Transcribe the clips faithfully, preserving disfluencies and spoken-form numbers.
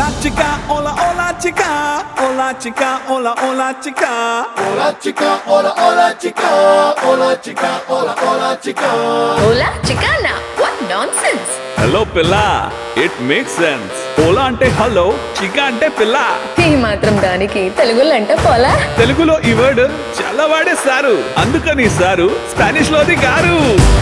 Hola chica, hola hola chica, hola chica, hola hola chica, hola chica, hola hola chica, hola chica, hola hola chica. Hola chicana, what nonsense. Hello pilla, it makes sense. Hola ante hello, chica ante pilla. ఈ మాత్రం దానికి తెలుగులో అంటే పోలా. తెలుగులో ఈ word చాలా వాడేశారు, అందుకని సారు స్పానిష్ లోది గారు.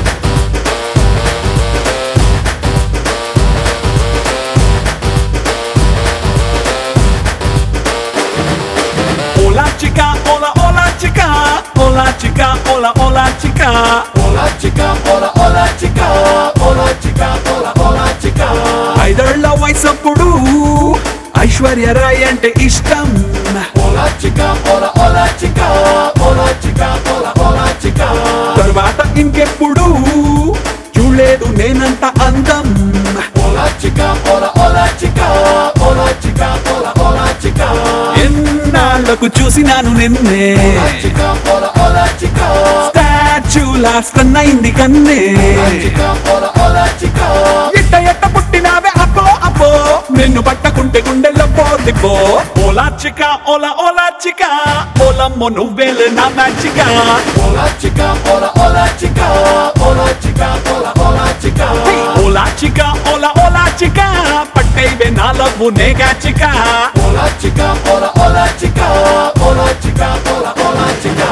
Hola chica, hola hola chica, hola chica, hola hola chica, hola chica, hola hola chica, hola chica, hola hola chica. ఐదేళ్ల వయసప్పుడు ఐశ్వర్య రాయ్ అంటే ఇష్టం. hola chica, hola hola chica, hola chica, hola hola chica. తర్వాత ఇంకెప్పుడు చూడలేదు నేనంత అందం. hola chica, hola hola chica, hola chica, hola hola chica. ఎన్నాళ్లకు చూసినాను నిన్నే, hola chica, hola hola chica, statue lost అయింది కన్నే. hola chica, hola hola chica. ఎట్ట ఎట్ట పుట్టినావే అపో అపో, నిన్ను పట్టకుంటే గుండెల్లో పోతిపో. ఓలా చికా, ఓలా ఓలా చికా, ఓలమ్మో నువ్వేలే నా మ్యాచికా. hola chica, hola hola chica, hola chica, hola hola chica. Ola చికా, Ola Ola చికా, పట్టేవే నా లవ్వు నేగా చికా. hola chica, hola hola chica, hola chica, hola hola chica.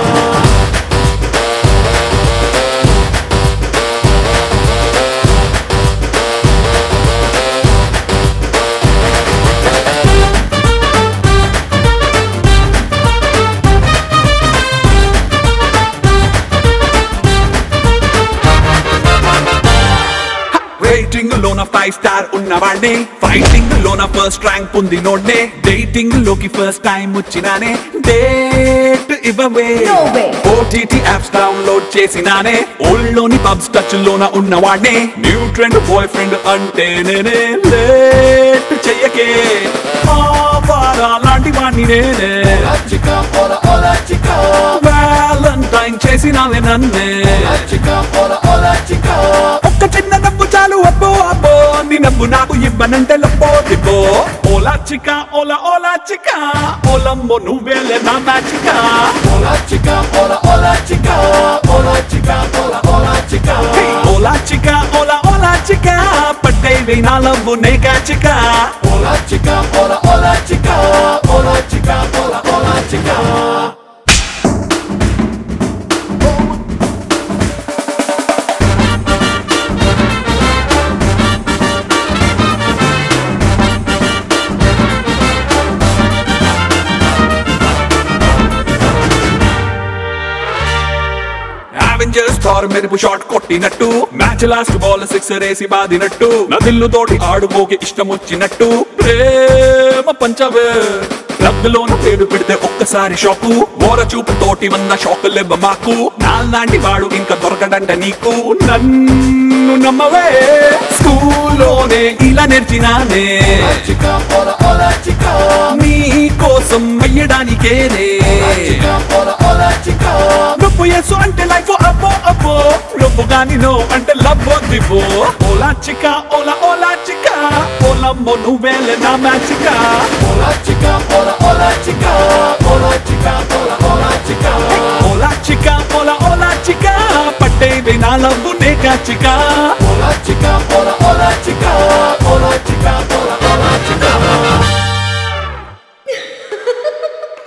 Rating లోన ఫైవ్ స్టార్ ఉన్నవాడే, ఫైటింగ్ లోన ఫస్ట్ ర్యాంక్ పొంది నోడ్నే. డేటింగ్ లోకి ఫస్ట్ టైం వచ్చినానే, డేట్ ఇవ్వవే. No way. OTT apps download చేసినానే, ఓల్డ్లోని పబ్స్ టచ్ లోన ఉన్నవాడే. న్యూ ట్రెండ్ బాయ్ ఫ్రెండ్ అంటే నేనే, లేట్ చెయ్యకే ఆవారా లాంటి వాణ్ణి నేనే. hola chica, hola hola chica, valentine చేసినావే నన్నే. hola chica, hola hola chica. ఒక్క చిన్న నవ్వు చాలు అబ్బో అబ్బో, నీ నవ్వు నాకు ఇవ్వనంటే లబ్బో దిబ్బో. ఓలా చికా, ఓలా ఓలా చికా, ఓలమ్మో నువ్వేలే నా మ్యాచికా. hola chica, hola hola chica, hola chica, hola hola chica. Ola చికా, Ola Ola చికా, పట్టేవే నా లవ్వు నేగా చికా. hola chica, hola hola chica, hola chica, hola hola chica. Avengers Thor మెరుపు షాట్ కొట్టినట్టు, మ్యాచ్ లాస్ట్ బాల్ సిక్సర్ వేసి బాదినట్టు, నదిల్లు తోటి ఆడుకోకి ఇష్టం వచ్చినట్టు ప్రేమ పంచవే. రగ్గులోన పేరు పెడితే ఒక్కసారి షాకు, ఓర చూపు తోటి వన్న షాక్ లెవ్వ మాకు. నాలాంటి వాడు ఇంకా దొరకడంట నీకు, నన్ను నమ్మవే. స్కూల్లోనే ఇలా నేర్చినానే, hola chica, hola hola chica, నీ కోసం వెయ్యడానికేనే. hola chica, hola hola chica. నువ్వు ఎసు అంటే లైఫ్ అబ్బో అబ్బో, నువ్వు గాని నో అంటే లవ్వో దివ్వో. ఓలా చికా, ఓలా ఓలా చికా, ఓలమ్మో నువ్వేలే నా మ్యాచికా. hola chica, hola hola chica, hola chica, hola hola chica. Ola చికా, Ola Ola చికా, పట్టేవే నా లవ్వు నేగా చికా. hola chica, hola